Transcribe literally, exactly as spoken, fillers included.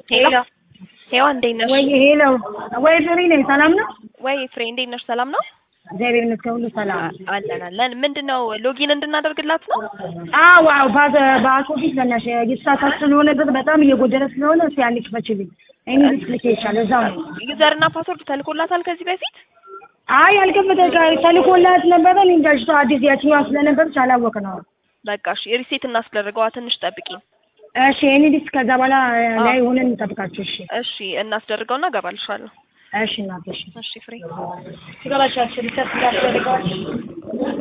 ሄሎ ሄሎ እንዴት ነሽ? ወይ ሄሎ ወይ ፍሬ ነኝ። ሰላም ነው ወይ ፍሬ እንዴት ነሽ? ሰላም ነው? እግዚአብሔር ይመስገን ሁሉ ሰላም አለን አለን። ምንድነው ሎጊን እንድናደርግላት ነው? አዎ አዎ ባዘ ባኮፊስ ለናሽ ይሳሳት ስለሆነበት በጣም እየጎደለ ስለሆነ እስኪ አንድ ክፈችልኝ። እኔ ዲስፕሊኬሽን እዛው ነው ዩዘር እና ፓስወርድ ተልኮላታል ከዚህ በፊት? አይ አልከፈተሽ ተልኮላት ነበር። እኔ እንዳልሽ አዲስ ያቺኛው ስለነበረች አላወቅነው። በቃ እሺ ሪሴት እናስደርገዋ ትንሽ ጠብቂኝ። እሺ እኔ ዲስ ከዛ በኋላ ላይ ሆነን እንጠብቃችሁ። እሺ እሺ እናስደርገውና ገባልሻለሁ። እሺ እናትሽ እሺ ፍሬ ትገባቻችሁ ሪሰፕት ያስደርጋችሁ